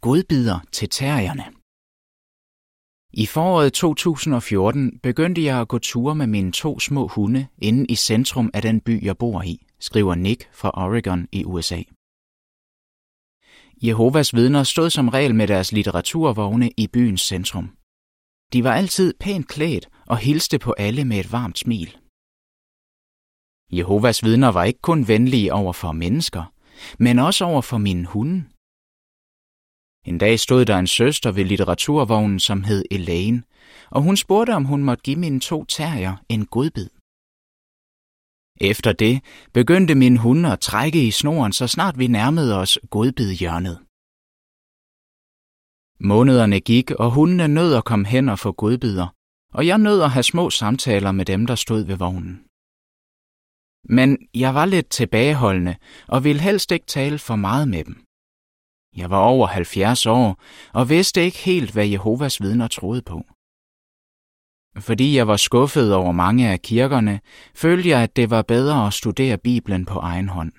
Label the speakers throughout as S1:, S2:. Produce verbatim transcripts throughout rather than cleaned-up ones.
S1: godbidder til terrierne. I foråret to tusind og fjorten begyndte jeg at gå ture med mine to små hunde inde i centrum af den by, jeg bor i, skriver Nick fra Oregon i U S A. Jehovas vidner stod som regel med deres litteraturvogne i byens centrum. De var altid pænt klædt og hilste på alle med et varmt smil. Jehovas vidner var ikke kun venlige over for mennesker, men også over for mine hunde. En dag stod der en søster ved litteraturvognen, som hed Elaine, og hun spurgte, om hun måtte give mine to terrier en godbid. Efter det begyndte mine hunde at trække i snoren, så snart vi nærmede os godbidhjørnet. Månederne gik, og hundene nød at komme hen og få godbidder, og jeg nød at have små samtaler med dem, der stod ved vognen. Men jeg var lidt tilbageholdende og ville helst ikke tale for meget med dem. Jeg var over halvfjerds år og vidste ikke helt, hvad Jehovas vidner troede på. Fordi jeg var skuffet over mange af kirkerne, følte jeg, at det var bedre at studere Bibelen på egen hånd.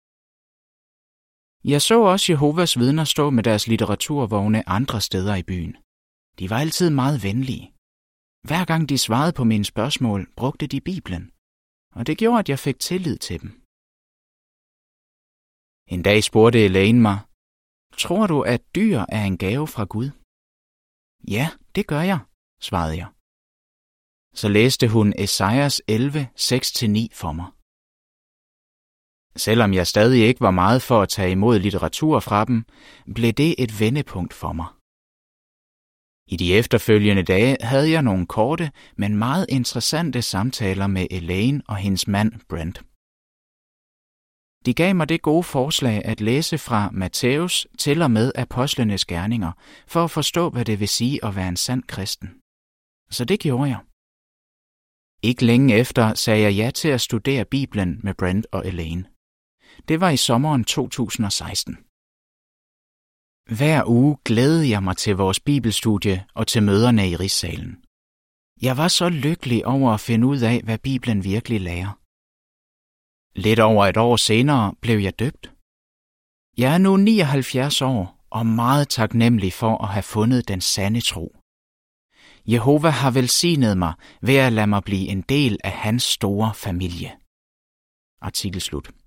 S1: Jeg så også Jehovas vidner stå med deres litteraturvogne andre steder i byen. De var altid meget venlige. Hver gang de svarede på mine spørgsmål, brugte de Bibelen, og det gjorde, at jeg fik tillid til dem. En dag spurgte Elaine mig, tror du, at dyr er en gave fra Gud? Ja, det gør jeg, svarede jeg. Så læste hun Esajas elleve, seks til ni for mig. Selvom jeg stadig ikke var meget for at tage imod litteratur fra dem, blev det et vendepunkt for mig. I de efterfølgende dage havde jeg nogle korte, men meget interessante samtaler med Elaine og hendes mand Brent. De gav mig det gode forslag at læse fra Matthæus til og med apostlenes gerninger, for at forstå, hvad det vil sige at være en sand kristen. Så det gjorde jeg. Ikke længe efter sagde jeg ja til at studere Bibelen med Brent og Elaine. Det var i sommeren to tusind og seksten. Hver uge glædede jeg mig til vores bibelstudie og til møderne i Rigssalen. Jeg var så lykkelig over at finde ud af, hvad Bibelen virkelig lærer. Lidt over et år senere blev jeg døbt. Jeg er nu nioghalvfjerds år og meget taknemmelig for at have fundet den sande tro. Jehova har velsignet mig ved at lade mig blive en del af hans store familie. Artikel slut.